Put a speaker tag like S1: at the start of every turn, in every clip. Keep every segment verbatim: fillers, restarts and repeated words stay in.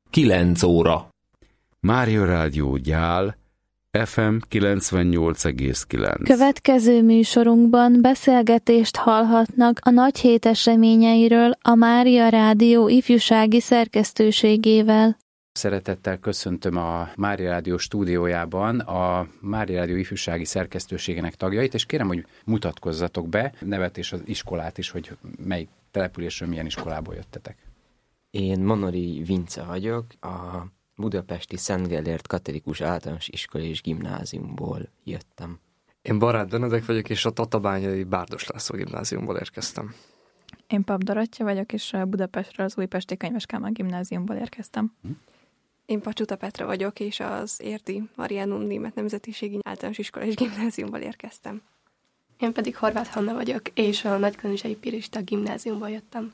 S1: kilenc óra.
S2: Mária Rádió Gyál, ef em kilencvennyolc egész kilenc.
S3: Következő műsorunkban beszélgetést hallhatnak a nagy hét eseményeiről a Mária Rádió ifjúsági szerkesztőségével.
S4: Szeretettel köszöntöm a Mária Rádió stúdiójában a Mária Rádió ifjúsági szerkesztőségének tagjait, és kérem, hogy mutatkozzatok be, nevet és az iskolát is, hogy melyik településről, milyen iskolából jöttetek.
S5: Én Monori Vince vagyok, a budapesti Szent Gellért Katolikus Általános Iskola és Gimnáziumból jöttem.
S6: Én Barát Benedek vagyok, és a Tatabányai Bárdos László Gimnáziumból érkeztem.
S7: Én Pap Dorottya vagyok, és Budapestről az Újpesti Könyves Kálmán Gimnáziumból érkeztem.
S8: Én Pacsuta Petra vagyok, és az Érdi Marianum Német Nemzetiségi Általános Iskola és Gimnáziumból érkeztem.
S9: Én pedig Horváth Hanna vagyok, és a Nagykanizsai Pirista Gimnáziumból jöttem.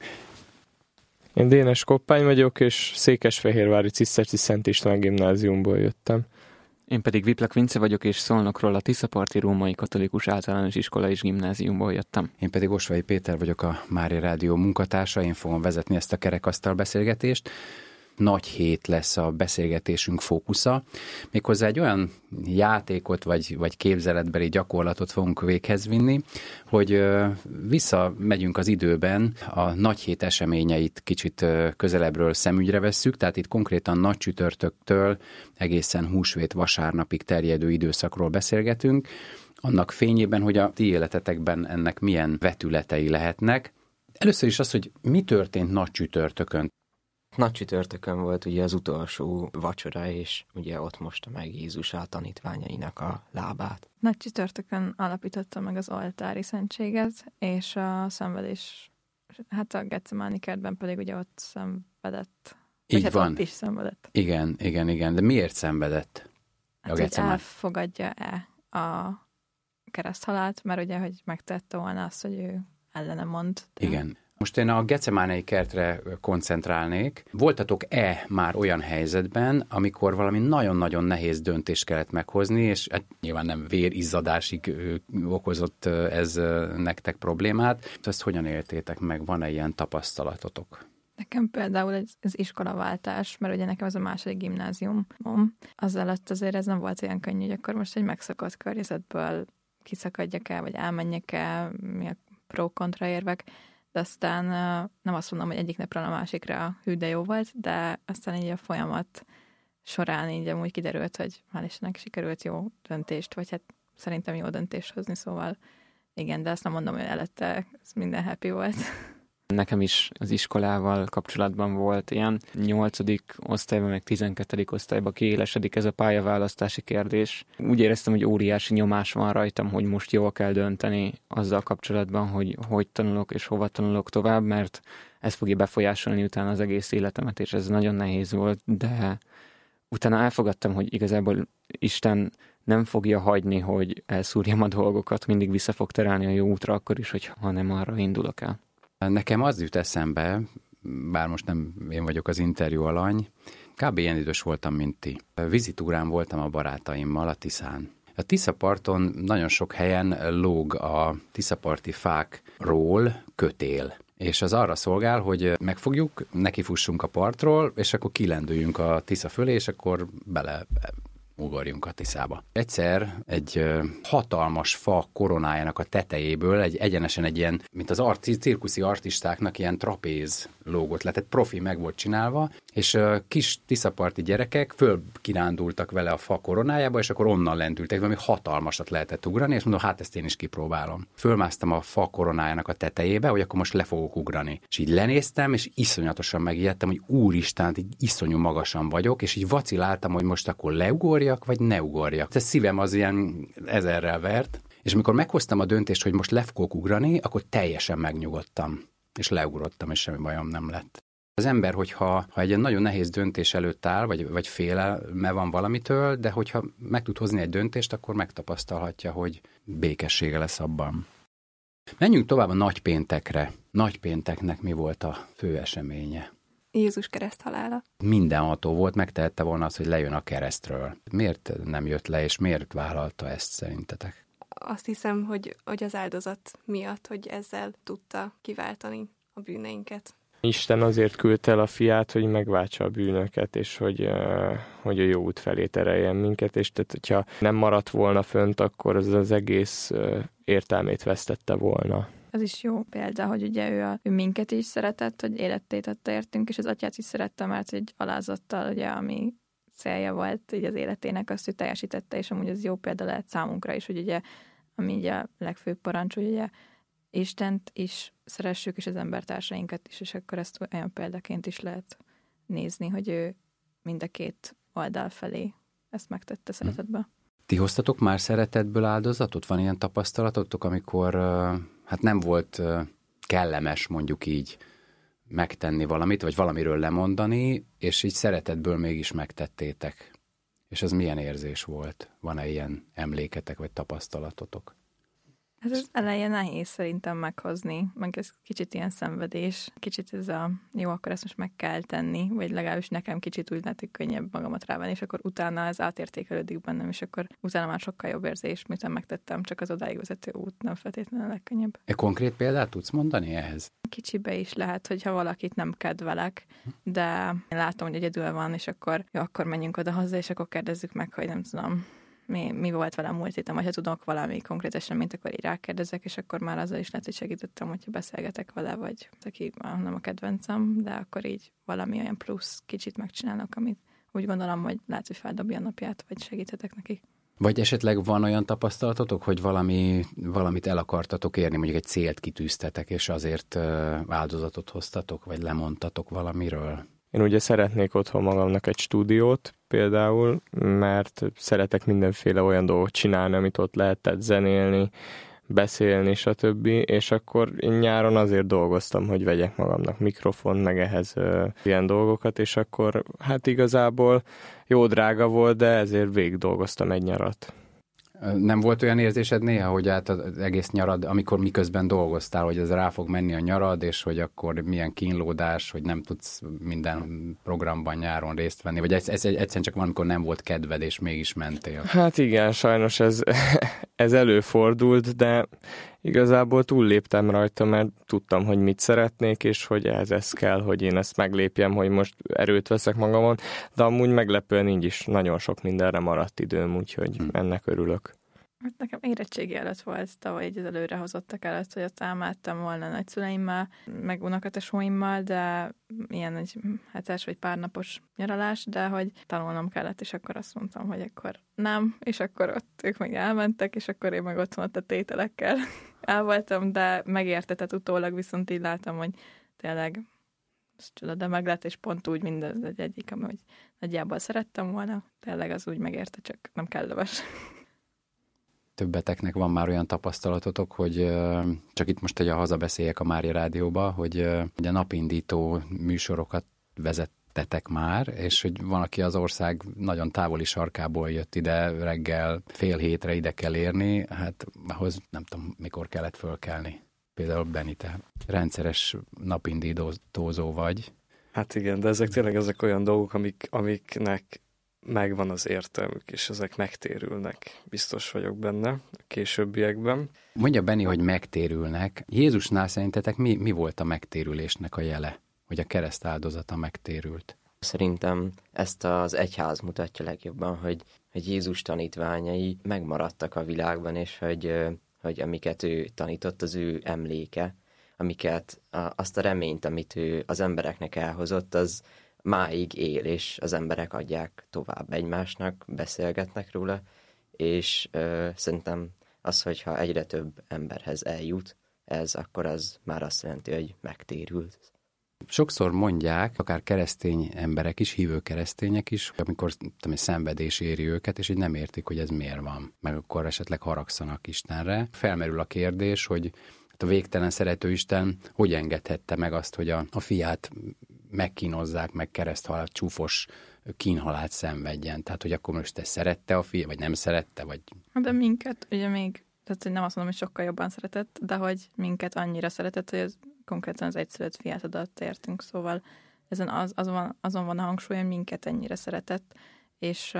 S10: Én Dénes Koppány vagyok, és Székesfehérvári Ciszterci Szent István Gimnáziumból jöttem.
S11: Én pedig Viplak Vince vagyok, és Szolnokról a Tiszaparti Római Katolikus Általános Iskola és Gimnáziumból jöttem.
S4: Én pedig Osvai Péter vagyok, a Mária Rádió munkatársa, én fogom vezetni ezt a kerekasztal beszélgetést. Nagy hét lesz a beszélgetésünk fókusza. Méghozzá egy olyan játékot vagy, vagy képzeletbeli gyakorlatot fogunk véghez vinni, hogy visszamegyünk az időben, a nagy hét eseményeit kicsit közelebbről szemügyre vesszük, tehát itt konkrétan nagy csütörtöktől egészen húsvét vasárnapig terjedő időszakról beszélgetünk, annak fényében, hogy a ti életetekben ennek milyen vetületei lehetnek. Először is az, hogy mi történt nagy csütörtökön.
S5: Nagy csütörtökön volt ugye az utolsó vacsora, és ugye ott mosta meg Jézus a tanítványainak a lábát.
S7: Nagy csütörtökön alapította meg az oltári szentséget, és a szenvedés, hát a Getsemáni kertben pedig ugye ott szenvedett.
S4: Így
S7: hát
S4: van.
S7: Ott is szenvedett.
S4: Igen, igen, igen. De miért szenvedett?
S7: Hát, hogy elfogadja-e a kereszthalált, mert ugye, hogy megtette volna azt, hogy ő ellene mond. De...
S4: Igen. Most én a Getsemánei kertre koncentrálnék. Voltatok-e már olyan helyzetben, amikor valami nagyon-nagyon nehéz döntést kellett meghozni, és hát nyilván nem vérizzadásig okozott ez nektek problémát. Ezt hogyan éltétek meg? Van-e ilyen tapasztalatotok?
S7: Nekem például ez, ez iskolaváltás, mert ugye nekem ez a második gimnáziumom. Azelőtt azért ez nem volt olyan könnyű, hogy akkor most egy megszokott környezetből kiszakadjak el, vagy elmenjek el, mi a pro-kontra érvek. De aztán nem azt mondom, hogy egyik napról a másikra hű, de jó volt, de aztán így a folyamat során így amúgy kiderült, hogy hál' Istennek sikerült jó döntést, vagy hát szerintem jó döntést hozni, szóval igen, de azt nem mondom, hogy előtte ez minden happy volt.
S11: Nekem is az iskolával kapcsolatban volt ilyen nyolcadik osztályban, meg tizenkettedik osztályban kiélesedik ez a pályaválasztási kérdés. Úgy éreztem, hogy óriási nyomás van rajtam, hogy most jól kell dönteni azzal kapcsolatban, hogy hogy tanulok és hova tanulok tovább, mert ez fogja befolyásolni utána az egész életemet, és ez nagyon nehéz volt, de utána elfogadtam, hogy igazából Isten nem fogja hagyni, hogy elszúrjam a dolgokat, mindig vissza fog terelni a jó útra akkor is, hogy ha nem arra indulok el.
S4: Nekem az jut eszembe, bár most nem én vagyok az interjú alany, kb. Ilyen idős voltam, mint ti. Vizitúrán voltam a barátaimmal a Tiszán. A Tiszaparton nagyon sok helyen lóg a tiszaparti fákról kötél. És az arra szolgál, hogy megfogjuk, nekifussunk a partról, és akkor kilendüljünk a Tisza fölé, és akkor bele ugorjunk a Tiszába. Egyszer egy hatalmas fa koronájának a tetejéből egy egyenesen egy ilyen, mint az art, cirkuszi artistáknak ilyen trapéz lógott le, tehát profi meg volt csinálva, és kis tiszaparti gyerekek fölkirándultak vele a fa koronájába, és akkor onnan lendültek, valami hatalmasat lehetett ugrani, és mondom, hát ezt én is kipróbálom. Fölmásztam a fa koronájának a tetejébe, hogy akkor most le fogok ugrani. És így lenéztem, és iszonyatosan megijedtem, hogy úristen, így iszonyú magasan vagyok, és így vaciláltam, hogy most akkor leugorjak, vagy ne ugorjak. Ez szívem az ilyen ezerrel vert, és amikor meghoztam a döntést, hogy most le fogok ugrani, akkor teljesen megnyugodtam, és leugrottam, és semmi bajom nem lett. Az ember, hogyha ha egy nagyon nehéz döntés előtt áll, vagy, vagy félelme van valamitől, de hogyha meg tud hozni egy döntést, akkor megtapasztalhatja, hogy békessége lesz abban. Menjünk tovább a nagypéntekre. Nagypénteknek mi volt a fő eseménye?
S8: Jézus kereszthalála.
S4: Mindenható volt, megtehette volna azt, hogy lejön a keresztről. Miért nem jött le, és miért vállalta ezt szerintetek?
S8: Azt hiszem, hogy, hogy az áldozat miatt, hogy ezzel tudta kiváltani a bűneinket.
S10: Isten azért küldte el a fiát, hogy megváltsa a bűnöket, és hogy, hogy a jó út felé tereljen minket, és tehát, hogyha nem maradt volna fönt, akkor az az egész értelmét vesztette volna.
S7: Ez is jó példa, hogy ugye ő, a, ő minket is szeretett, hogy életét adta értünk, és az atyát is szerette, mert egy alázattal, ugye, ami célja volt így az életének, azt ő teljesítette, és amúgy ez jó példa lehet számunkra is, hogy ugye, ami ugye a legfőbb parancs, hogy ugye Istent is szeressük, és az embertársainkat is, és akkor ezt olyan példaként is lehet nézni, hogy ő mind a két oldal felé ezt megtette szeretetbe.
S4: Ti hoztatok már szeretetből áldozatot? Van ilyen tapasztalatotok, amikor hát nem volt kellemes, mondjuk így, megtenni valamit, vagy valamiről lemondani, és így szeretetből mégis megtettétek. És ez milyen érzés volt? Van-e ilyen emléketek, vagy tapasztalatotok?
S7: Ez az elején nehéz szerintem meghozni, meg ez kicsit ilyen szenvedés, kicsit ez a jó, akkor ezt most meg kell tenni, vagy legalábbis nekem kicsit úgy lehet, hogy könnyebb magamat rávenni, és akkor utána ez átértékelődik bennem, és akkor utána már sokkal jobb érzés, miután megtettem, csak az odáig vezető út nem feltétlenül a legkönnyebb.
S4: E konkrét példát tudsz mondani ehhez?
S7: Kicsibe is lehet, hogyha valakit nem kedvelek, de látom, hogy egyedül van, és akkor jó, akkor menjünk oda hozzá, és akkor kérdezzük meg, hogy nem tudom, Mi, mi volt velem múlt héten, vagy ha tudok valami konkrét eseményt, akkor így rákérdezek, és akkor már azzal is lehet, hogy segítettem, hogyha beszélgetek vele, vagy aki nem a kedvencem, de akkor így valami olyan plusz kicsit megcsinálok, amit úgy gondolom, hogy lehet, hogy feldobja a napját, vagy segíthetek neki.
S4: Vagy esetleg van olyan tapasztalatotok, hogy valami, valamit el akartatok érni, mondjuk egy célt kitűztetek, és azért áldozatot hoztatok, vagy lemondtatok valamiről?
S10: Én ugye szeretnék otthon magamnak egy stúdiót például, mert szeretek mindenféle olyan dolgot csinálni, amit ott lehetett zenélni, beszélni, stb. És akkor én nyáron azért dolgoztam, hogy vegyek magamnak mikrofon, meg ehhez uh, ilyen dolgokat, és akkor hát igazából jó drága volt, de ezért végig dolgoztam egy nyarat.
S4: Nem volt olyan érzésed néha, hogy hát az egész nyarad, amikor miközben dolgoztál, hogy ez rá fog menni a nyarad, és hogy akkor milyen kínlódás, hogy nem tudsz minden programban nyáron részt venni, vagy ez, ez egyszerűen csak valamikor nem volt kedved, és mégis mentél? Hát
S10: igen, sajnos ez, ez előfordult, de igazából túlléptem rajta, mert tudtam, hogy mit szeretnék, és hogy ez, ez kell, hogy én ezt meglépjem, hogy most erőt veszek magamon, de amúgy meglepően így is nagyon sok mindenre maradt időm, úgyhogy hmm. ennek örülök.
S7: Nekem érettségi előtt volt tavaly így az előrehozottak előtt, hogy ott elmehettem volna nagyszüleimmel, meg unokatesóimmal, de ilyen egy hetes vagy pár napos nyaralás, de hogy tanulnom kellett, és akkor azt mondtam, hogy akkor nem, és akkor ott ők meg elmentek, és akkor én meg otthon ott a tételekkel el voltam, de megértetett utólag, viszont így látom, hogy tényleg ez csoda, de meg lett, és pont úgy mindez egy egyik, ami hogy nagyjából szerettem volna, tényleg az úgy megérte, csak nem kell leves.
S4: Többeteknek van már olyan tapasztalatotok, hogy csak itt most egy a hazabeszéljek a Mária Rádióba, hogy a napindító műsorokat vezettetek már, és hogy van, aki az ország nagyon távoli sarkából jött ide, reggel fél hétre ide kell érni, hát ahhoz nem tudom, mikor kellett fölkelni. Például Benni, te rendszeres napindítózó vagy.
S6: Hát igen, de ezek tényleg ezek olyan dolgok, amik, amiknek megvan az értelmük, és ezek megtérülnek. Biztos vagyok benne a későbbiekben.
S4: Mondja Benni, hogy megtérülnek. Jézusnál szerintetek mi, mi volt a megtérülésnek a jele? Hogy a kereszt áldozata megtérült?
S5: Szerintem ezt az egyház mutatja legjobban, hogy, hogy Jézus tanítványai megmaradtak a világban, és hogy, hogy amiket ő tanított, az ő emléke, amiket azt a reményt, amit ő az embereknek elhozott, az máig él, és az emberek adják tovább egymásnak, beszélgetnek róla, és ö, szerintem az, hogyha egyre több emberhez eljut, ez akkor az már azt jelenti, hogy megtérült.
S4: Sokszor mondják, akár keresztény emberek is, hívő keresztények is, amikor tudom, szenvedés éri őket, és így nem értik, hogy ez miért van. Meg akkor esetleg haragszanak Istenre. Felmerül a kérdés, hogy a végtelen szerető Isten hogy engedhette meg azt, hogy a, a fiát megkínozzák, meg kereszthalált, csúfos kínhalált szenvedjen. Tehát, hogy akkor most te szerette a fia, vagy nem szerette, vagy...
S7: De minket, ugye még, tehát hogy nem azt mondom, hogy sokkal jobban szeretett, de hogy minket annyira szeretett, hogy az konkrétan az egyszülött fiát adott értünk, szóval ezen az, azon, van, azon van a hangsúly, hogy minket ennyire szeretett, és,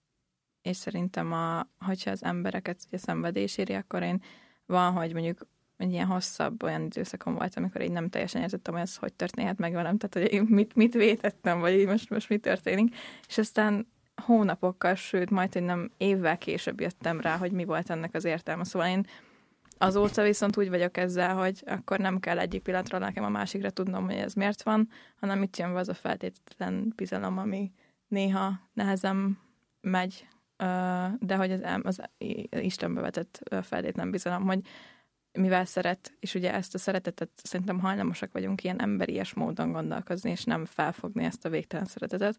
S7: és szerintem, a, hogyha az embereket ugye szenvedés éri, akkor én van, hogy mondjuk egy ilyen hosszabb olyan időszakom volt, amikor így nem teljesen értettem, hogy ez hogy történhet meg velem, tehát hogy én mit, mit vétettem, vagy így most, most mi történik. És aztán hónapokkal, sőt, majd, hogy nem évvel később jöttem rá, hogy mi volt ennek az értelme. Szóval én azóta viszont úgy vagyok ezzel, hogy akkor nem kell egyik pillanatról nekem a másikra tudnom, hogy ez miért van, hanem itt jön be az a feltétlen bizalom, ami néha nehezen megy, de hogy az, az Istenbe vetett feltétlen bizalom, hogy mivel szeret, és ugye ezt a szeretetet szerintem hajlamosak vagyunk ilyen emberies módon gondolkozni, és nem felfogni ezt a végtelen szeretetet.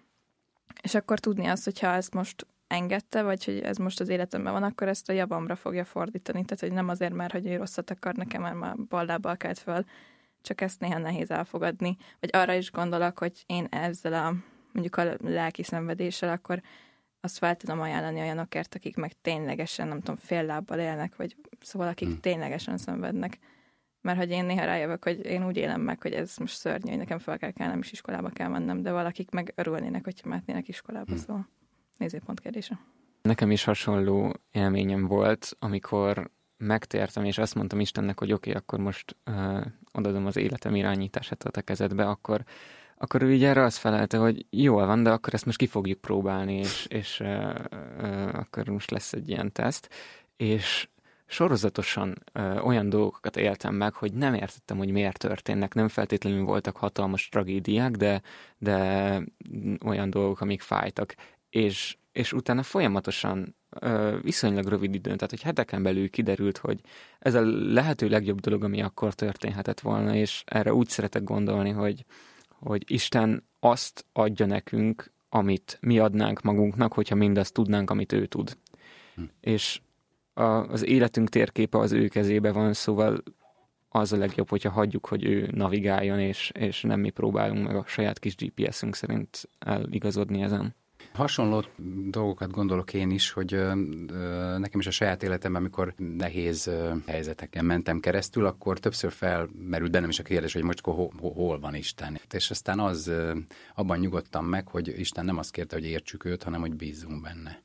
S7: És akkor tudni azt, hogyha ezt most engedte, vagy hogy ez most az életemben van, akkor ezt a javamra fogja fordítani. Tehát, hogy nem azért már, hogy ő rosszat akar nekem, mert már ballábbal kelt föl, csak ezt néha nehéz elfogadni. Vagy arra is gondolok, hogy én ezzel a mondjuk a lelki szenvedéssel, akkor azt fel tudom ajánlani olyanokért, akik meg ténylegesen, nem tudom, fél lábbal élnek, vagy szóval akik hmm. ténylegesen szenvednek. Mert hogy én néha rájövök, hogy én úgy élem meg, hogy ez most szörnyű, hogy nekem fel kell kelnem, és iskolába kell mennem, de valakik meg örülnének, hogyha mehetnének iskolába, hmm. szóval nézőpont kérdése. Nekem
S11: is hasonló élményem volt, amikor megtértem, és azt mondtam Istennek, hogy oké, okay, akkor most uh, odaadom az életem irányítását a te kezedbe, akkor Akkor ő így erre azt felelte, hogy jól van, de akkor ezt most ki fogjuk próbálni, és, és uh, uh, akkor most lesz egy ilyen teszt. És sorozatosan uh, olyan dolgokat éltem meg, hogy nem értettem, hogy miért történnek. Nem feltétlenül voltak hatalmas tragédiák, de, de olyan dolgok, amik fájtak. És, és utána folyamatosan uh, viszonylag rövid időn, tehát hogy heteken belül kiderült, hogy ez a lehető legjobb dolog, ami akkor történhetett volna, és erre úgy szeretek gondolni, hogy hogy Isten azt adja nekünk, amit mi adnánk magunknak, hogyha mindazt tudnánk, amit ő tud. Hm. És a, az életünk térképe az ő kezébe van, szóval az a legjobb, hogyha hagyjuk, hogy ő navigáljon, és, és nem mi próbálunk meg a saját kis gé pé es-ünk szerint eligazodni ezen.
S4: Hasonló dolgokat gondolok én is, hogy ö, ö, nekem is a saját életemben, amikor nehéz ö, helyzeteken mentem keresztül, akkor többször felmerült bennem is a kérdés, hogy most hol, hol van Isten. És aztán az ö, abban nyugodtam meg, hogy Isten nem azt kérte, hogy értsük őt, hanem hogy bízzunk benne.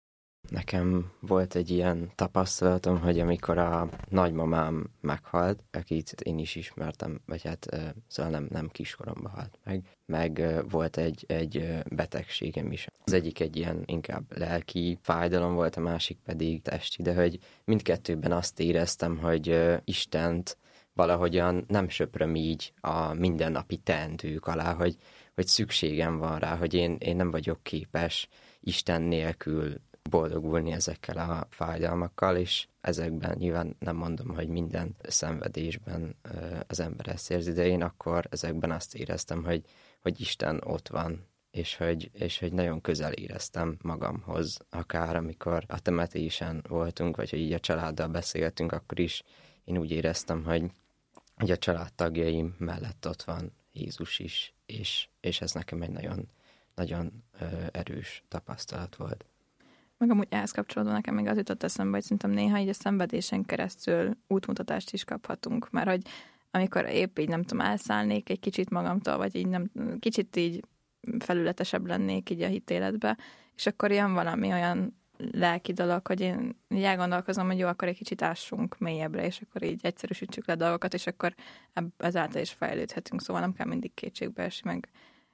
S5: Nekem volt egy ilyen tapasztalatom, hogy amikor a nagymamám meghalt, akit én is ismertem, vagy hát szóval nem, nem kiskoromban halt meg, meg volt egy, egy betegségem is. Az egyik egy ilyen inkább lelki fájdalom volt, a másik pedig testi, de hogy mindkettőben azt éreztem, hogy Istent valahogyan nem söpröm így a mindennapi teendők alá, hogy, hogy szükségem van rá, hogy én, én nem vagyok képes Isten nélkül boldogulni ezekkel a fájdalmakkal, és ezekben nyilván nem mondom, hogy minden szenvedésben az ember ezt érzi, de én akkor ezekben azt éreztem, hogy, hogy Isten ott van, és hogy, és hogy nagyon közel éreztem magamhoz, akár amikor a temetésen voltunk, vagy hogy így a családdal beszélgetünk, akkor is én úgy éreztem, hogy, hogy a családtagjaim mellett ott van Jézus is, és, és ez nekem egy nagyon, nagyon erős tapasztalat volt.
S7: Meg amúgy ehhez kapcsolódva nekem még az jutott eszembe, hogy szerintem néha így a szenvedésen keresztül útmutatást is kaphatunk, mert hogy amikor épp így nem tudom, elszállnék egy kicsit magamtól, vagy így nem, kicsit így felületesebb lennék így a hitéletbe, és akkor jön valami olyan lelki dolog, hogy én így elgondolkozom, hogy jó, akkor egy kicsit ássunk mélyebbre, és akkor így egyszerűsítsük le a dolgokat, és akkor ezáltal is fejlődhetünk, szóval nem kell mindig kétségbe esni, meg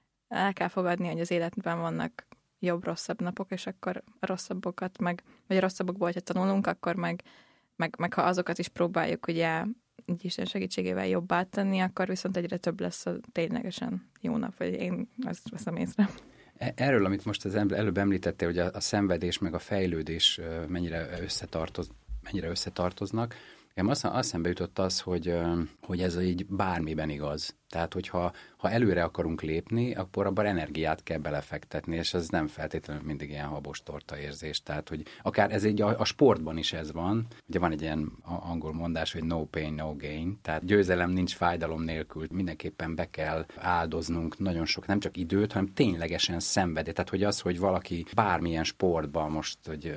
S7: el kell fogadni, hogy az életben vannak jobb-rosszabb napok, és akkor a rosszabbokat meg, vagy a rosszabbokból, hogyha tanulunk, akkor meg, meg, meg ha azokat is próbáljuk ugye Isten segítségével jobbá tenni, akkor viszont egyre több lesz a ténylegesen jó nap, vagy én ezt veszem észre.
S4: Erről, amit most az előbb említettél, hogy a, a szenvedés meg a fejlődés mennyire, összetartoz, mennyire összetartoznak, nekem azt, azt szembe jutott az, hogy, hogy ez így bármiben igaz. Tehát, hogyha ha előre akarunk lépni, akkor abban energiát kell belefektetni, és ez nem feltétlenül mindig ilyen habos torta érzés. Tehát, hogy akár ez egy, a, a sportban is ez van. Ugye van egy ilyen angol mondás, hogy no pain, no gain. Tehát győzelem nincs fájdalom nélkül. Mindenképpen be kell áldoznunk nagyon sok, nem csak időt, hanem ténylegesen szenvedélyt. Tehát, hogy az, hogy valaki bármilyen sportban most, hogy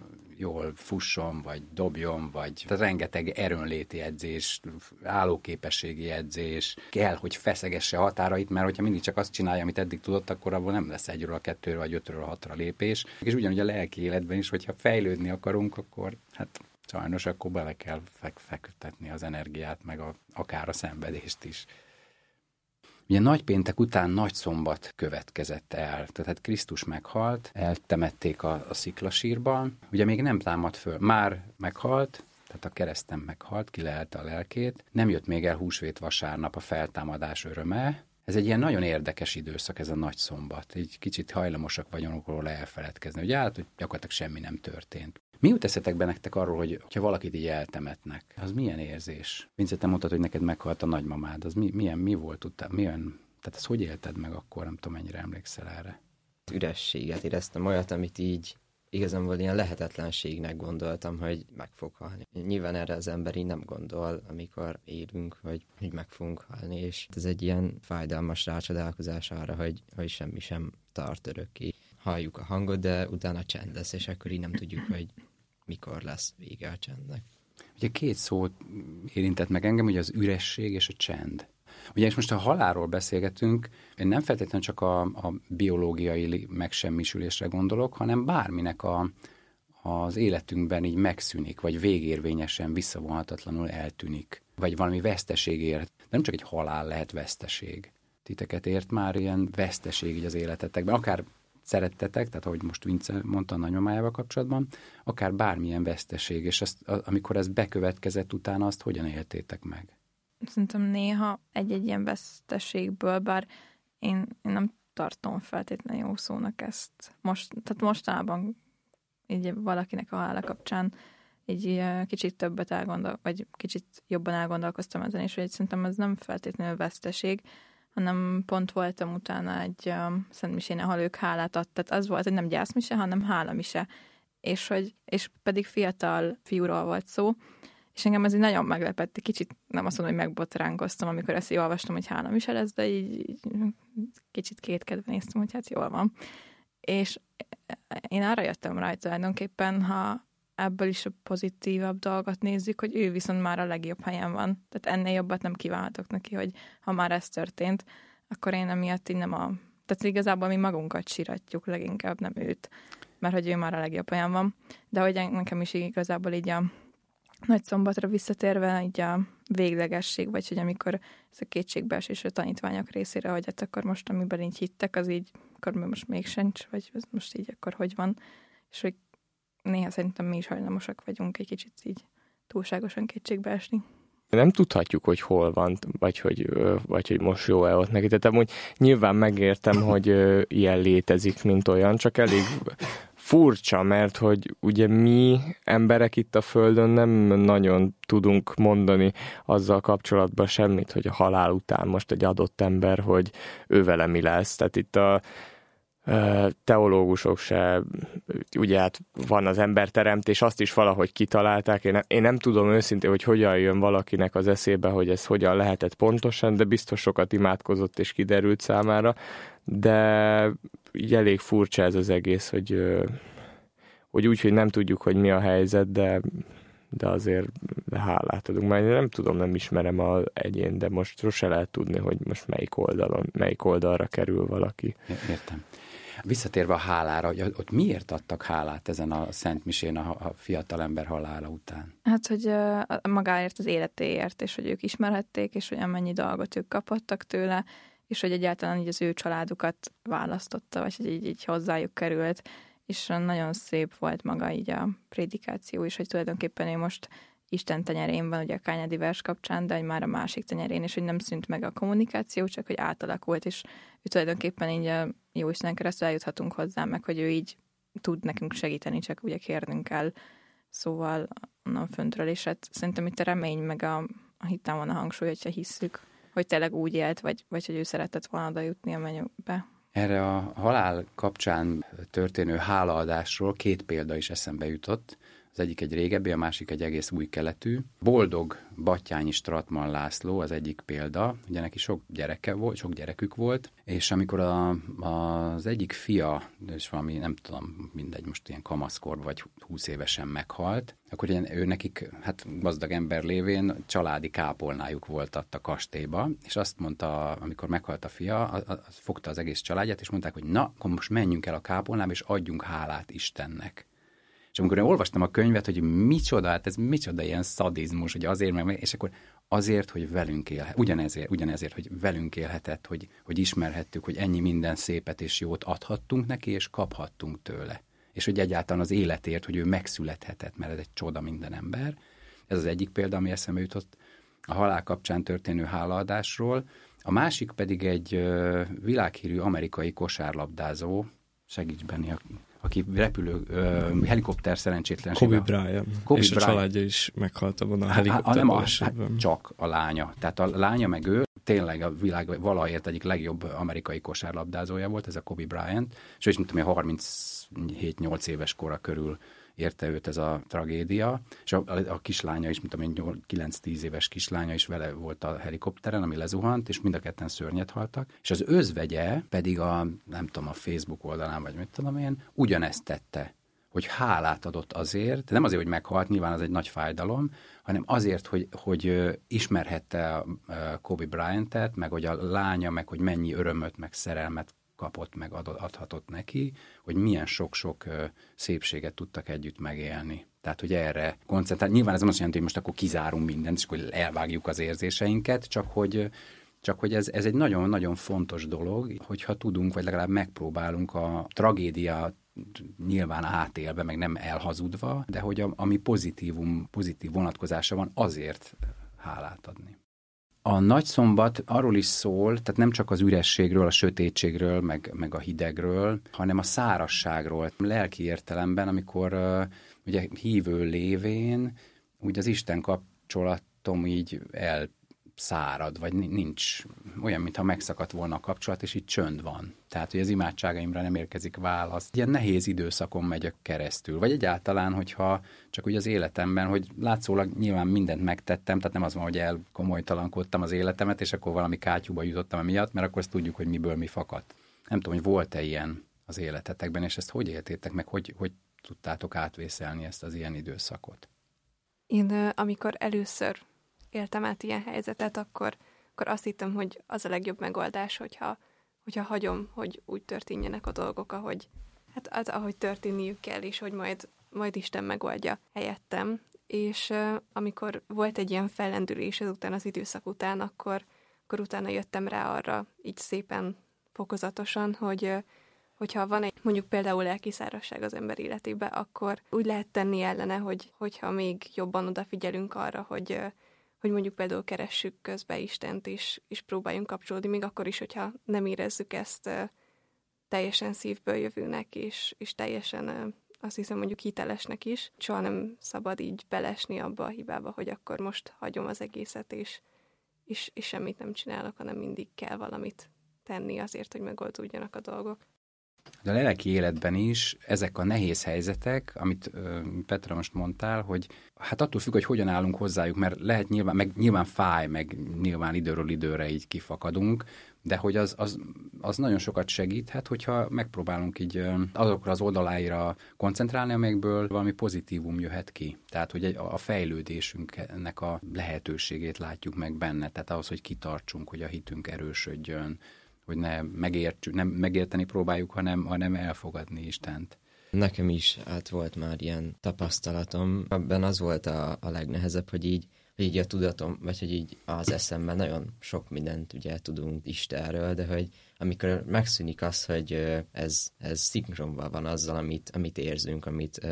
S4: jól fusson, vagy dobjon, vagy tehát rengeteg erőnléti edzés, állóképességi edzés, kell, hogy feszegesse határait, mert hogyha mindig csak azt csinálja, amit eddig tudott, akkor abból nem lesz egyről a kettőről, vagy ötről a hatra lépés. És ugyanúgy a lelki életben is, hogyha fejlődni akarunk, akkor hát Sajnos akkor bele kell fek- fektetni az energiát, meg a, akár a szenvedést is. Ugye nagypéntek után nagyszombat következett el, tehát Krisztus meghalt, eltemették a, a sziklasírban, ugye még nem támadt föl, már meghalt, tehát a kereszten meghalt, kilelte a lelkét, nem jött még el húsvét vasárnap a feltámadás öröme. Ez egy ilyen nagyon érdekes időszak, ez a nagyszombat. Egy kicsit hajlamosak vagyunk róla elfeledkezni, hogy hát, hogy gyakorlatilag semmi nem történt. Mi jut eszetekbe nektek arról, hogy ha valakit így eltemetnek, az milyen érzés? Vince, te mondtad, hogy neked meghalt a nagymamád, az mi, milyen, mi volt utána, milyen, tehát ezt hogy élted meg akkor, nem tudom, mennyire emlékszel erre?
S5: Ürességet éreztem, olyat, amit így igazából ilyen lehetetlenségnek gondoltam, hogy meg fog halni. Nyilván erre az ember így nem gondol, amikor élünk, hogy, hogy meg fogunk halni, és ez egy ilyen fájdalmas rácsodálkozás arra, hogy, hogy semmi sem tart örökké. Halljuk a hangot, de utána csend lesz, és akkor így nem tudjuk, hogy mikor lesz vége a csendnek.
S4: Ugye két szót érintett meg engem, ugye az üresség és a csend. Ugye és most a halálról beszélgetünk, én nem feltétlenül csak a, a biológiai megsemmisülésre gondolok, hanem bárminek a, az életünkben így megszűnik, vagy végérvényesen, visszavonhatatlanul eltűnik, vagy valami veszteség ér. De nem csak egy halál lehet veszteség. Titeket ért már ilyen veszteség így az életetekben, akár szerettetek, tehát ahogy most Vince mondta a nagymamájával kapcsolatban, akár bármilyen veszteség, és azt, amikor ez bekövetkezett utána, azt hogyan éltétek meg?
S7: Szerintem néha egy-egy ilyen veszteségből, bár én, én nem tartom feltétlenül jó szónak ezt. Most, tehát mostanában így valakinek a halála kapcsán így kicsit többet elgondol, vagy kicsit jobban elgondolkoztam ezen, és hogy szerintem ez nem feltétlenül veszteség, hanem pont voltam utána egy um, Szentmisén, ahol ők hálát ad. Tehát az volt, hogy nem gyászmise, hanem hálamise. És, hogy, és pedig fiatal fiúról volt szó, és engem ez így nagyon meglepett. Kicsit nem azt mondom, hogy megbotránkoztam, amikor ezt így olvastam, hogy hálamise lesz, de így, így kicsit kétkedve néztem, hogy hát jól van. És én arra jöttem rá, tulajdonképpen, ha ebből is a pozitívabb dolgot nézzük, hogy ő viszont már a legjobb helyen van. Tehát ennél jobbat nem kívánhatok neki, hogy ha már ez történt, akkor én emiatt így nem a... Tehát igazából mi magunkat síratjuk leginkább, nem őt, mert hogy ő már a legjobb helyen van. De hogy nekem is igazából így a Nagyszombatra visszatérve, így a véglegesség, vagy hogy amikor ez a kétségbeesés a tanítványok részére, hogy hát akkor most, amiben így hittek, az így, akkor most még sincs, vagy ez most így akkor hogy van, és hogy néha szerintem mi is hajlamosak vagyunk egy kicsit így túlságosan kétségbeesni.
S10: Nem tudhatjuk, hogy hol van, vagy hogy, vagy hogy most jó-e ott neki. Tehát amúgy nyilván megértem, hogy ilyen létezik, mint olyan, csak elég furcsa, mert hogy ugye mi emberek itt a Földön nem nagyon tudunk mondani azzal kapcsolatban semmit, hogy a halál után most egy adott ember, hogy ő vele mi lesz. Tehát itt a teológusok se, ugye hát van az emberteremtés, azt is valahogy kitalálták. Én nem, én nem tudom őszintén, hogy hogyan jön valakinek az eszébe, hogy ez hogyan lehetett pontosan, de biztos sokat imádkozott és kiderült számára, de így elég furcsa ez az egész, hogy, hogy úgy, hogy nem tudjuk, hogy mi a helyzet, de, de azért de hálát adunk. Már nem tudom, nem ismerem az egyén, de most sose lehet tudni, hogy most melyik oldalon, melyik oldalra kerül valaki.
S4: Értem. Visszatérve a hálára, hogy ott miért adtak hálát ezen a Szentmisén a, a fiatalember halála után?
S7: Hát, hogy uh, magáért, az életéért, és hogy ők ismerhették, és hogy amennyi dolgot ők kaphattak tőle, és hogy egyáltalán így az ő családukat választotta, vagy hogy így, így hozzájuk került, és nagyon szép volt maga így a prédikáció is, hogy tulajdonképpen ő most Isten tenyerén van, ugye a kányádi vers kapcsán, de hogy már a másik tenyerén, és hogy nem szűnt meg a kommunikáció, csak hogy átalakult, és ő tulajdonképpen így a jó Isten keresztül eljuthatunk hozzá, meg hogy ő így tud nekünk segíteni, csak ugye kérnünk kell, szóval onnan föntről, és hát szerintem itt a remény, meg a, a hittem van a hangsúly, hogyha hisszük, hogy tényleg úgy élt, vagy, vagy hogy ő szeretett volna oda jutni a mennybe.
S4: Erre a halál kapcsán történő hálaadásról két példa is eszembe jutott. Az egyik egy régebbi, a másik egy egész új keletű. Boldog Batthyányi Stratman László az egyik példa, ugye neki sok gyereke volt, sok gyerekük volt, és amikor a, az egyik fia, és valami nem tudom, mindegy, most ilyen kamaszkorban vagy húsz évesen meghalt, akkor ilyen, ő nekik, hát gazdag ember lévén családi kápolnájuk volt ott a kastélyba, és azt mondta, amikor meghalt a fia, az, az fogta az egész családját, és mondták, hogy na, akkor most menjünk el a kápolnába, és adjunk hálát Istennek. És amikor én olvastam a könyvet, hogy micsoda, hát ez micsoda ilyen szadizmus, hogy azért meg, és akkor azért, hogy velünk élhet, ugyanezért, ugyanezért, hogy velünk élhetett, hogy, hogy ismerhettük, hogy ennyi minden szépet és jót adhattunk neki, és kaphattunk tőle. És hogy egyáltalán az életért, hogy ő megszülethetett, mert ez egy csoda minden ember. Ez az egyik példa, ami eszembe jutott a halál kapcsán történő hálaadásról. A másik pedig egy ö, világhírű amerikai kosárlabdázó, segíts Benni, aki repülő, ö, helikopter szerencsétlensége.
S6: Kobe Bryant.
S4: Kobe
S6: és
S4: Bryant.
S6: A családja is meghalt abban a helikopter balesetben.
S4: Hát csak a lánya. Tehát a lánya meg ő tényleg a világ valaért egyik legjobb amerikai kosárlabdázója volt, ez a Kobe Bryant, és is, mint tudom, harminchét-nyolc éves kora körül érte őt ez a tragédia, és a, a kislánya is, mint tudom, kilenc-tíz éves kislánya is vele volt a helikopteren, ami lezuhant, és mind a ketten szörnyet haltak, és az özvegye pedig a, nem tudom, a Facebook oldalán, vagy mit tudom én, ugyanezt tette, hogy hálát adott azért, nem azért, hogy meghalt, nyilván az egy nagy fájdalom, hanem azért, hogy, hogy ismerhette a Kobe Bryant-et, meg hogy a lánya, meg hogy mennyi örömöt, meg szerelmet kapott, meg adhatott neki, hogy milyen sok-sok szépséget tudtak együtt megélni. Tehát, hogy erre koncentrál. Nyilván ez nem azt jelenti, hogy most akkor kizárunk mindent, és akkor elvágjuk az érzéseinket, csak hogy, csak hogy ez, ez egy nagyon-nagyon fontos dolog, hogyha tudunk, vagy legalább megpróbálunk a tragédia nyilván átélve, meg nem elhazudva, de hogy a, ami pozitívum, pozitív vonatkozása van, azért hálát adni. A Nagyszombat arról is szól, tehát nem csak az ürességről, a sötétségről, meg, meg a hidegről, hanem a szárazságról, lelki értelemben, amikor uh, ugye hívő lévén, úgy az Isten kapcsolatom így elszárad, vagy nincs olyan, mintha megszakadt volna a kapcsolat, és így csönd van. Tehát, hogy az imádságaimra nem érkezik válasz. Ilyen nehéz időszakon megyek keresztül. Vagy egyáltalán, hogyha csak úgy az életemben, hogy látszólag nyilván mindent megtettem, tehát nem az van, hogy elkomolytalankodtam az életemet, és akkor valami kátyúba jutottam emiatt, mert akkor azt tudjuk, hogy miből mi fakadt. Nem tudom, hogy volt-e ilyen az életetekben, és ezt hogy éltétek meg, hogy, hogy tudtátok átvészelni ezt az ilyen időszakot?
S8: Én amikor először éltem át ilyen helyzetet, akkor, akkor azt hittem, hogy az a legjobb megoldás, hogyha, hogyha hagyom, hogy úgy történjenek a dolgok, ahogy, hát az, ahogy történniük kell, és hogy majd, majd Isten megoldja helyettem. És uh, amikor volt egy ilyen fellendülés ezután az időszak után, akkor, akkor utána jöttem rá arra, így szépen fokozatosan, hogy uh, hogyha van egy mondjuk például lelkiszárazság az ember életében, akkor úgy lehet tenni ellene, hogy, hogyha még jobban odafigyelünk arra, hogy uh, hogy mondjuk például keressük közbe Istent, és, és próbáljunk kapcsolódni, még akkor is, hogyha nem érezzük ezt uh, teljesen szívből jövőnek, és, és teljesen uh, azt hiszem mondjuk hitelesnek is. Soha nem szabad így belesni abba a hibába, hogy akkor most hagyom az egészet, és, és, és semmit nem csinálok, hanem mindig kell valamit tenni azért, hogy megoldódjanak a dolgok.
S4: De a lelki életben is ezek a nehéz helyzetek, amit ö, Petra most mondtál, hogy hát attól függ, hogy hogyan állunk hozzájuk, mert lehet nyilván, meg nyilván fáj, meg nyilván időről időre így kifakadunk, de hogy az, az, az nagyon sokat segíthet, hogyha megpróbálunk így ö, azokra az oldaláira koncentrálni, amelyekből valami pozitívum jöhet ki. Tehát, hogy egy, a fejlődésünknek a lehetőségét látjuk meg benne, tehát ahhoz, hogy kitartsunk, hogy a hitünk erősödjön, hogy ne megértsük, nem megérteni próbáljuk, hanem, hanem elfogadni Istent.
S5: Nekem is át volt már ilyen tapasztalatom. Ebben az volt a, a legnehezebb, hogy így, hogy így a tudatom, vagy hogy így az eszemben nagyon sok mindent ugye tudunk Istenről, de hogy amikor megszűnik az, hogy ez, ez szinkronban van azzal, amit, amit érzünk, amit,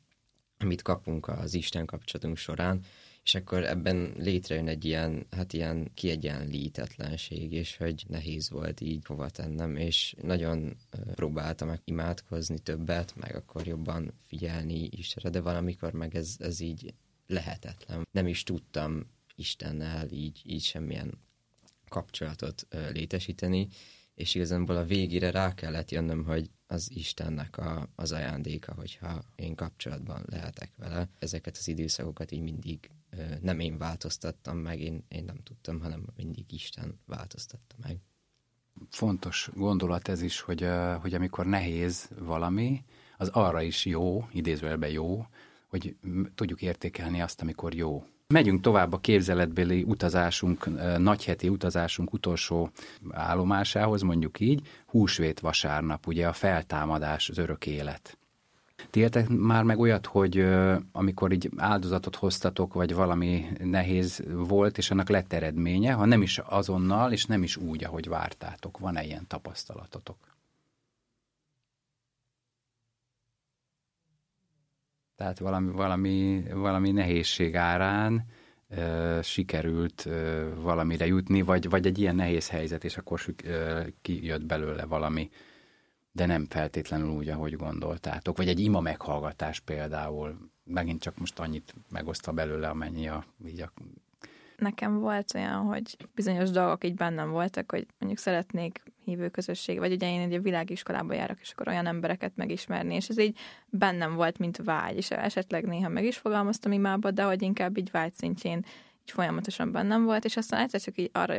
S5: amit kapunk az Isten kapcsolatunk során, és akkor ebben létrejön egy ilyen, hát ilyen kiegyenlítetlenség, és hogy nehéz volt így hova tennem, és nagyon próbáltam meg imádkozni többet, meg akkor jobban figyelni Istenre, de valamikor meg ez, ez így lehetetlen. Nem is tudtam Istennel így, így semmilyen kapcsolatot létesíteni, és igazából a végére rá kellett jönnöm, hogy az Istennek a, az ajándéka, hogyha én kapcsolatban lehetek vele. Ezeket az időszakokat így mindig nem én változtattam meg, én, én nem tudtam, hanem mindig Isten változtatta meg.
S4: Fontos gondolat ez is, hogy, hogy amikor nehéz valami, az arra is jó, idézőjelben jó, hogy tudjuk értékelni azt, amikor jó. Megyünk tovább a képzeletbeli utazásunk, nagyheti utazásunk utolsó állomásához, mondjuk így, húsvét vasárnap, ugye a feltámadás, az örök élet. Ti éltek már meg olyat, hogy uh, amikor így áldozatot hoztatok, vagy valami nehéz volt, és annak lett eredménye, ha nem is azonnal, és nem is úgy, ahogy vártátok. Van-e ilyen tapasztalatotok? Tehát valami, valami, valami nehézség árán uh, sikerült uh, valamire jutni, vagy, vagy egy ilyen nehéz helyzet, és akkor uh, kijött belőle valami, de nem feltétlenül úgy, ahogy gondoltátok. Vagy egy ima meghallgatás például, megint csak most annyit megosztva belőle, amennyi a, így a...
S7: Nekem volt olyan, hogy bizonyos dolgok így bennem voltak, hogy mondjuk szeretnék hívő közösség, vagy ugye én egy világiskolába járok, és akkor olyan embereket megismerni, és ez így bennem volt, mint vágy, és esetleg néha meg is fogalmaztam imába, de hogy inkább így vágy szintjén így folyamatosan bennem volt, és aztán egyszer csak így arra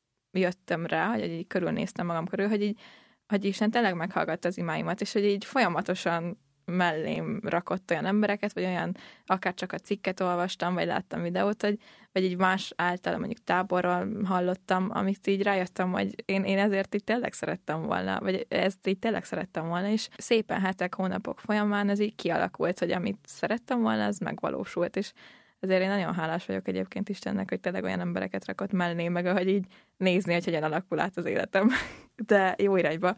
S7: jöttem rá, hogy így körülnéztem magam körül, hogy így hogy Isten tényleg meghallgatta az imáimat, és hogy így folyamatosan mellém rakott olyan embereket, vagy olyan, akár csak a cikket olvastam, vagy láttam videót, vagy, vagy így más által, mondjuk táborral hallottam, amit így rájöttem, hogy én, én ezért így tényleg szerettem volna, vagy ezt így tényleg szerettem volna, és szépen hetek, hónapok folyamán ez így kialakult, hogy amit szerettem volna, az megvalósult, és ezért én nagyon hálás vagyok egyébként Istennek, hogy tényleg olyan embereket rakott mellé, meg ahogy így nézni, hogy hogyan alakul át az életem. De jó irányba.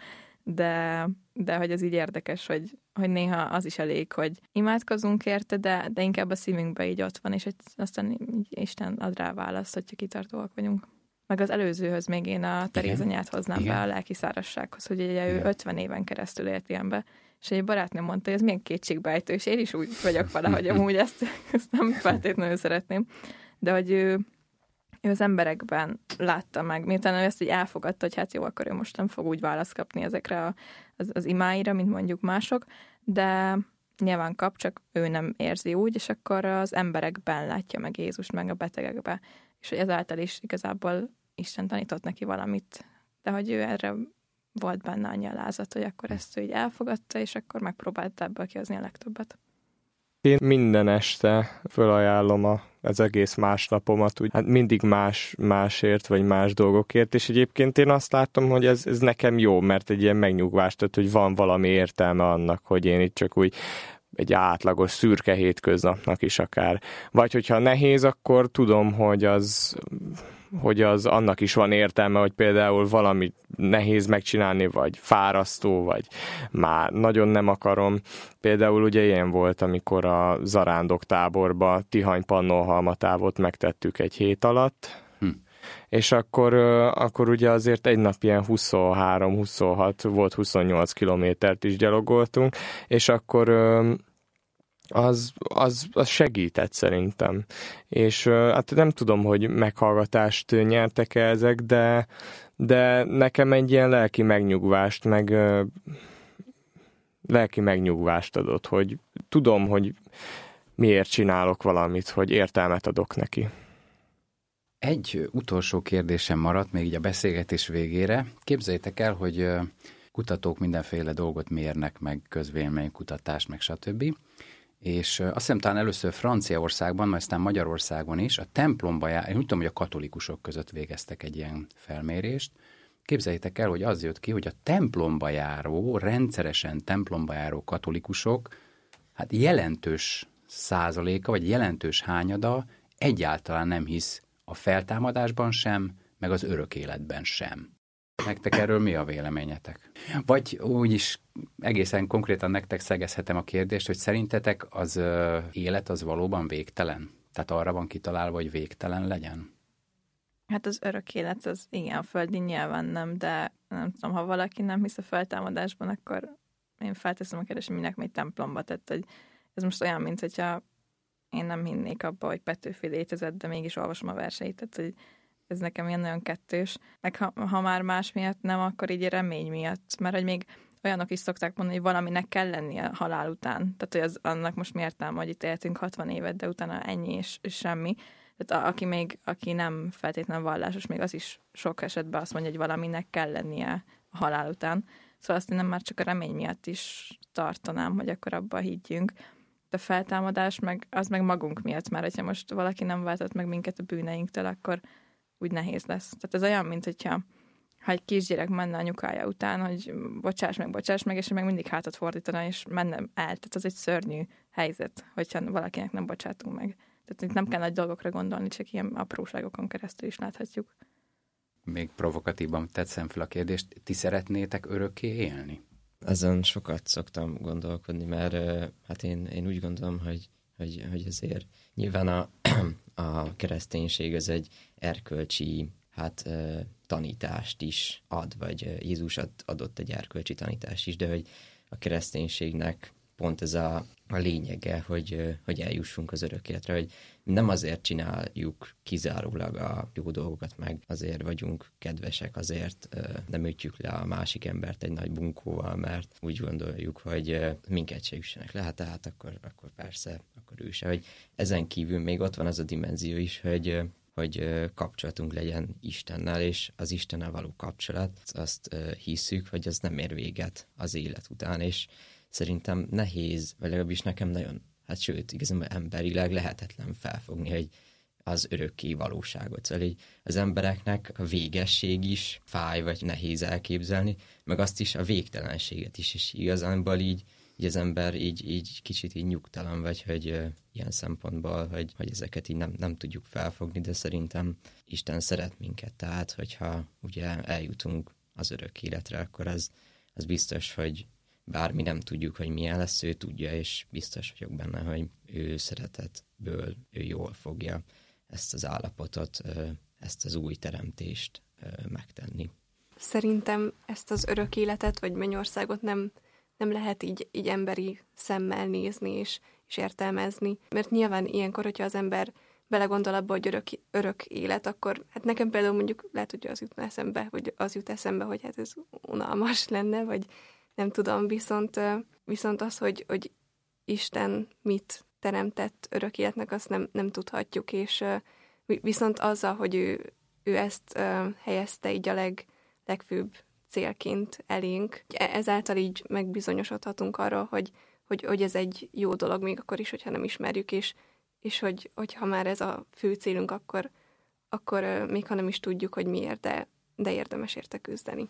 S7: De, de hogy ez így érdekes, hogy, hogy néha az is elég, hogy imádkozunk érte, de, de inkább a szívünkben így ott van, és aztán így Isten ad rá választ, hogyha kitartóak vagyunk. Meg az előzőhöz még én a Terézanyát hoznám Igen. be a lelki szárazsághoz, hogy ugye ő Igen. ötven éven keresztül élt ilyenbe, és egy barátnőm mondta, hogy ez milyen kétségbejtő, és én is úgy vagyok vele, hogy amúgy ezt, ezt nem feltétlenül szeretném, de hogy ő, ő az emberekben látta meg, miután ő ezt így elfogadta, hogy hát jó, akkor ő most nem fog úgy választ kapni ezekre a, az, az imáira, mint mondjuk mások, de nyilván kap, csak ő nem érzi úgy, és akkor az emberekben látja meg Jézust, meg a betegekbe, és hogy ezáltal is igazából Isten tanított neki valamit, de hogy ő erre volt benne annyi alázat, hogy akkor ezt ő így elfogadta, és akkor megpróbálta ebből kihozni a legtöbbet.
S10: Én minden este fölajánlom a, az egész másnapomat, úgy, hát mindig más, másért, vagy más dolgokért, és egyébként én azt látom, hogy ez, ez nekem jó, mert egy ilyen megnyugvást, tehát, hogy van valami értelme annak, hogy én itt csak úgy egy átlagos szürke hétköznapnak is akár. Vagy hogyha nehéz, akkor tudom, hogy az... hogy az annak is van értelme, hogy például valamit nehéz megcsinálni, vagy fárasztó, vagy már nagyon nem akarom. Például ugye ilyen volt, amikor a zarándok táborba Tihany Pannonhalmatávot megtettük egy hét alatt, hm. és akkor, akkor ugye azért egy nap ilyen huszonhárom huszonhat, volt huszonnyolc kilométert is gyalogoltunk, és akkor... Az, az, az segített szerintem. És hát nem tudom, hogy meghallgatást nyertek-e ezek, de, de nekem egy ilyen lelki megnyugvást, meg lelki megnyugvást adott, hogy tudom, hogy miért csinálok valamit, hogy értelmet adok neki.
S4: Egy utolsó kérdésem maradt még így a beszélgetés végére. Képzeljétek el, hogy kutatók mindenféle dolgot mérnek, meg közvéleménykutatást, meg stb., és azt hiszem talán először Franciaországban, majd aztán Magyarországon is a templomba jár, én úgy tudom, hogy a katolikusok között végeztek egy ilyen felmérést. Képzeljétek el, hogy az jött ki, hogy a templomba járó, rendszeresen templomba járó katolikusok, hát jelentős százaléka, vagy jelentős hányada egyáltalán nem hisz a feltámadásban sem, meg az örök életben sem. Nektek erről mi a véleményetek? Vagy úgyis egészen konkrétan nektek szegezhetem a kérdést, hogy szerintetek az ö, élet az valóban végtelen? Tehát arra van kitalálva, hogy végtelen legyen?
S7: Hát az örök élet az igen, földi nyilván nem, de nem tudom, ha valaki nem hisz a feltámadásban, akkor én felteszem a kérdést, hogy minek megy templomba. Tehát, hogy ez most olyan, mint hogyha én nem hinnék abba, hogy Petőfi létezett, de mégis olvasom a verseit. Tehát, hogy ez nekem ilyen nagyon kettős. Meg ha, ha már más miatt nem, akkor így remény miatt. Mert hogy még olyanok is szokták mondani, hogy valaminek kell lennie a halál után. Tehát, hogy az, annak most mi értelme, hogy itt éltünk hatvan évet, de utána ennyi és, és semmi. Tehát aki még, aki nem feltétlenül vallásos, még az is sok esetben azt mondja, hogy valaminek kell lennie a halál után. Szóval azt én nem már csak a remény miatt is tartanám, hogy akkor abba higgyünk. De feltámadás meg, az meg magunk miatt, mert hogyha most valaki nem váltott meg minket a bűneinktől, akkor úgy nehéz lesz. Tehát ez olyan, mint hogyha ha egy kisgyerek menne anyukája után, hogy bocsáss meg, bocsáss meg, és meg mindig hátat fordítana, és menne el. Tehát az egy szörnyű helyzet, hogyha valakinek nem bocsátunk meg. Tehát itt nem kell nagy dolgokra gondolni, csak ilyen apróságokon keresztül is láthatjuk.
S4: Még provokatívban tetszem fel a kérdést, ti szeretnétek örökké élni?
S5: Ezen sokat szoktam gondolkodni, mert hát én, én úgy gondolom, hogy, hogy, hogy azért nyilván a, a kereszténység az egy erkölcsi hát, tanítást is ad, vagy Jézus ad, adott egy erkölcsi tanítást is, de hogy a kereszténységnek pont ez a, a lényege, hogy, hogy eljussunk az örök életre, hogy nem azért csináljuk kizárólag a jó dolgokat, meg azért vagyunk kedvesek, azért nem ütjük le a másik embert egy nagy bunkóval, mert úgy gondoljuk, hogy minket se üssenek le, hát tehát akkor, akkor persze, akkor ő se. Hogy ezen kívül még ott van az a dimenzió is, hogy hogy kapcsolatunk legyen Istennel, és az Istennel való kapcsolat, azt hisszük, hogy az nem ér véget az élet után, és szerintem nehéz, vagy legalábbis nekem nagyon, hát sőt, igazából emberileg lehetetlen felfogni, hogy az örökké valóságot. Szóval így az embereknek a végesség is fáj, vagy nehéz elképzelni, meg azt is a végtelenséget is, és igazából így, így az ember így, így kicsit így nyugtalan, vagy hogy uh, ilyen szempontból, hogy, hogy ezeket így nem, nem tudjuk felfogni, de szerintem Isten szeret minket, tehát hogyha ugye eljutunk az örök életre, akkor az, az biztos, hogy bár mi nem tudjuk, hogy milyen lesz, ő tudja, és biztos vagyok benne, hogy ő szeretetből ő jól fogja ezt az állapotot, ezt az új teremtést megtenni.
S8: Szerintem ezt az örök életet, vagy mennyországot nem, nem lehet így, így emberi szemmel nézni és, és értelmezni, mert nyilván ilyenkor, hogyha az ember belegondol abba, hogy örök, örök élet, akkor hát nekem például mondjuk lehet, hogy az jut eszembe, hogy az jut eszembe, hogy hát ez unalmas lenne, vagy nem tudom, viszont, viszont az, hogy, hogy Isten mit teremtett örök életnek, azt nem, nem tudhatjuk, és viszont azzal, hogy ő, ő ezt helyezte így a leg, legfőbb célként elénk, ezáltal így megbizonyosodhatunk arról, hogy, hogy, hogy ez egy jó dolog, még akkor is, hogyha nem ismerjük, és, és hogy, hogyha már ez a fő célunk, akkor, akkor még ha nem is tudjuk, hogy miért, de, de érdemes érte küzdeni.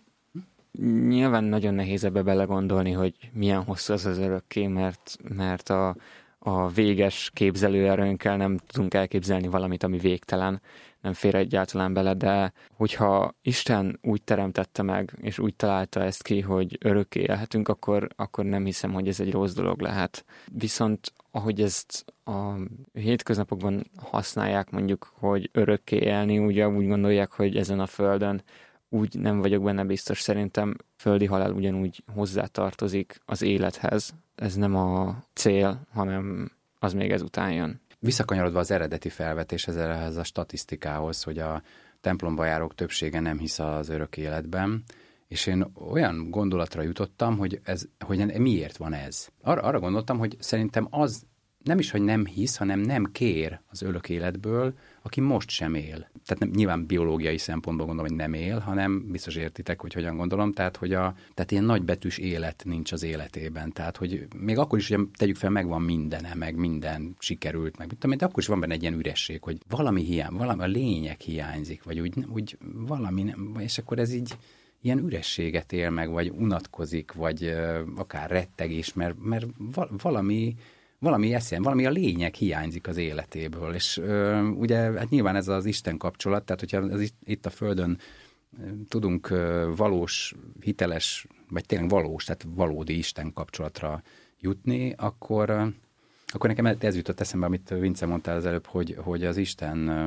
S11: Nyilván nagyon nehéz ebbe belegondolni, hogy milyen hosszú az az örökké, mert, mert a, a véges képzelőerőnkkel nem tudunk elképzelni valamit, ami végtelen, nem fér egyáltalán bele, de hogyha Isten úgy teremtette meg, és úgy találta ezt ki, hogy örökké élhetünk, akkor, akkor nem hiszem, hogy ez egy rossz dolog lehet. Viszont ahogy ezt a hétköznapokban használják, mondjuk, hogy örökké élni, ugye úgy gondolják, hogy ezen a földön úgy nem vagyok benne biztos, szerintem földi halál ugyanúgy hozzátartozik az élethez. Ez nem a cél, hanem az még ezután jön.
S4: Visszakanyarodva az eredeti felvetéshez, ehhez a statisztikához, hogy a templomba járók többsége nem hisz az örök életben, és én olyan gondolatra jutottam, hogy, ez, hogy miért van ez. Arra, arra gondoltam, hogy szerintem az nem is, hogy nem hisz, hanem nem kér az örök életből, aki most sem él. Tehát nem, nyilván biológiai szempontból gondolom, hogy nem él, hanem biztos értitek, hogy hogyan gondolom, tehát, hogy a, tehát ilyen nagybetűs élet nincs az életében. Tehát, hogy még akkor is, hogy tegyük fel, megvan mindene, meg minden sikerült, meg tudom, de akkor is van benne egy ilyen üresség, hogy valami hiány, valami a lényeg hiányzik, vagy úgy, úgy valami, nem, és akkor ez így ilyen ürességet él meg, vagy unatkozik, vagy uh, akár rettegés, mert, mert valami valami eszén, valami a lényeg hiányzik az életéből, és ö, ugye hát nyilván ez az Isten kapcsolat, tehát hogyha az itt a Földön ö, tudunk ö, valós, hiteles, vagy tényleg valós, tehát valódi Isten kapcsolatra jutni, akkor, ö, akkor nekem ez jutott eszembe, amit Vince mondtál az előbb, hogy, hogy az Isten ö,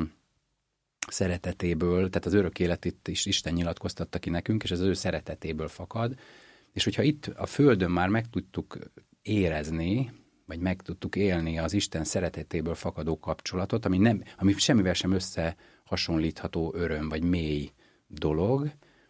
S4: szeretetéből, tehát az örök életét is Isten nyilatkoztatta ki nekünk, és ez az ő szeretetéből fakad, és hogyha itt a Földön már meg tudtuk érezni, vagy meg tudtuk élni az Isten szeretetéből fakadó kapcsolatot, ami, nem, ami semmivel sem összehasonlítható öröm, vagy mély dolog,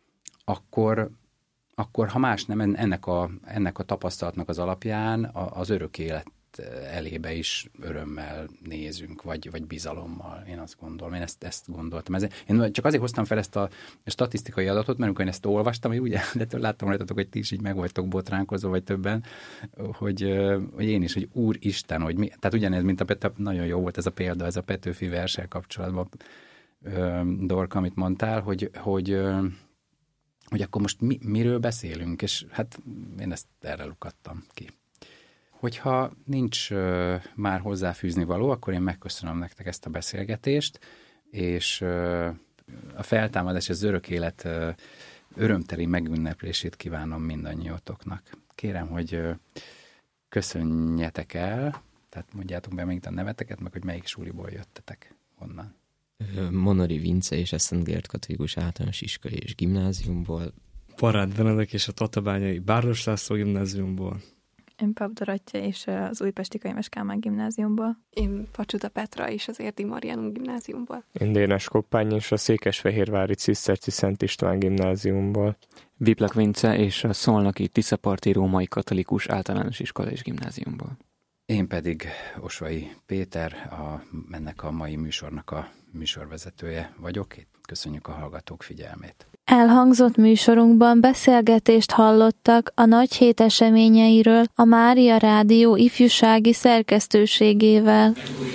S4: akkor, akkor ha más nem, ennek a, ennek a tapasztalatnak az alapján az örök élet elébe is örömmel nézünk, vagy, vagy bizalommal, én azt gondolom. Én ezt, ezt gondoltam. Ez, én csak azért hoztam fel ezt a statisztikai adatot, mert amikor én ezt olvastam, hogy ugye, de láttam rajtatok, hogy ti is így meg vagytok botránkozva, vagy többen, hogy, hogy én is, hogy Úristen, hogy mi, tehát ugyanez, mint a Pető, nagyon jó volt ez a példa, ez a Petőfi verssel kapcsolatban, Dorka, amit mondtál, hogy, hogy hogy akkor most mi, miről beszélünk, és hát én ezt erre lukadtam ki. Hogyha nincs uh, már hozzáfűzni való, akkor én megköszönöm nektek ezt a beszélgetést, és uh, a feltámadás, az örök élet uh, örömteli megünneplését kívánom mindannyiótoknak. Kérem, hogy uh, köszönjetek el, tehát mondjátok be megint a neveteket, meg hogy melyik suliból jöttetek, honnan.
S1: Monori Vince és a Szent Gert Katolikus Általános Iskolai és Gimnáziumból.
S6: Parát Benedek és a Tatabányai Bárdos László Gimnáziumból.
S7: Én Pap Dorottya és az Újpesti Könyves Kálmán Gimnáziumból.
S8: Én Pacsuta Petra és az Érdi Mariánum Gimnáziumból.
S10: Én Dénes Koppány és a Székesfehérvári Ciszterci Szent István Gimnáziumból.
S11: Viplak Vince és a Szolnoki Tiszaparti Római Katolikus Általános Iskola és Gimnáziumból.
S4: Én pedig Osvai Péter, a, ennek a mai műsornak a műsorvezetője vagyok. Köszönjük a hallgatók figyelmét.
S3: Elhangzott műsorunkban beszélgetést hallottak a Nagyhét eseményeiről a Mária Rádió ifjúsági szerkesztőségével.